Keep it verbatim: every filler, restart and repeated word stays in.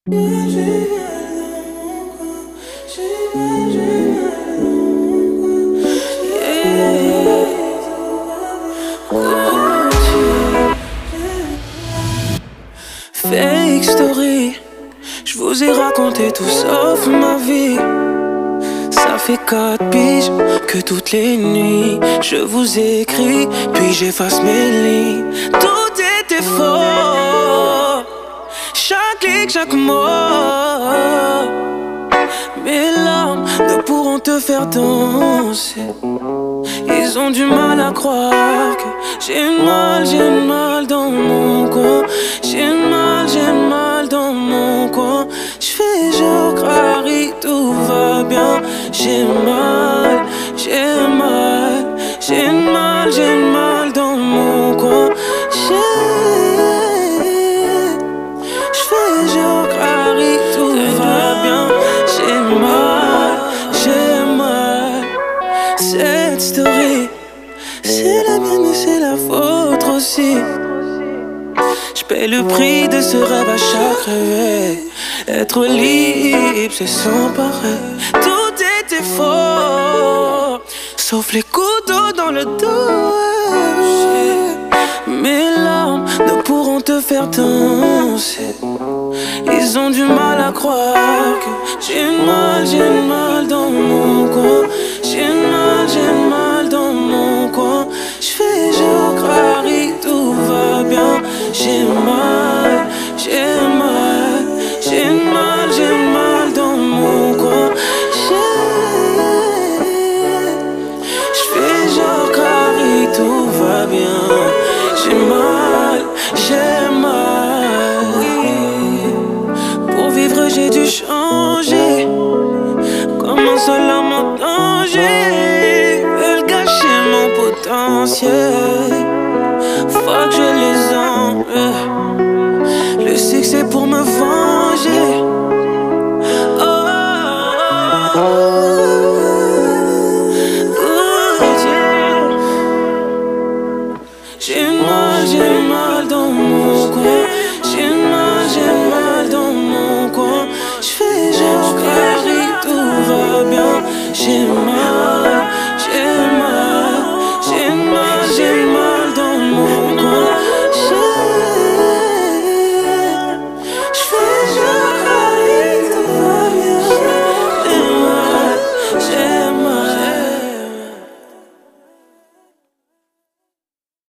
Fake story, je vous ai raconté tout sauf ma vie. Ça fait quatre piges que toutes les nuits je vous écris, puis j'efface mes lignes. Tout était faux, chaque clic, chaque mot. Mes larmes ne pourront te faire danser. Ils ont du mal à croire que j'ai mal, j'ai mal dans mon coin. J'ai mal, j'ai mal dans mon coin. J'fais genre Harry, tout va bien. J'ai mal, j'ai mal, j'ai mal, j'ai mal dans mon coin. J'fais genre Harry, tout va bien. J'ai mal, j'ai mal. Cette story, c'est la mienne mais c'est la vôtre aussi. J'paie le prix de ce rêve à chaque réveil. Être libre, c'est sans pareil. Tout était faux, sauf les couteaux dans le dos. Mes larmes ne pourront te faire danser. Ils ont du mal à croire que j'ai mal, j'ai mal dans mon coin. J'ai mal, j'ai mal dans mon coin. J'fais genre Harry, tout va bien. J'ai mal, j'ai mal, j'ai mal, j'ai mal dans mon coin. J'fais genre Harry, tout va bien. J'ai mal, j'ai mal, oui. Pour vivre j'ai dû changer, comme un seul homme en danger. Veulent gâcher mon potentiel. Faut que je les enlève.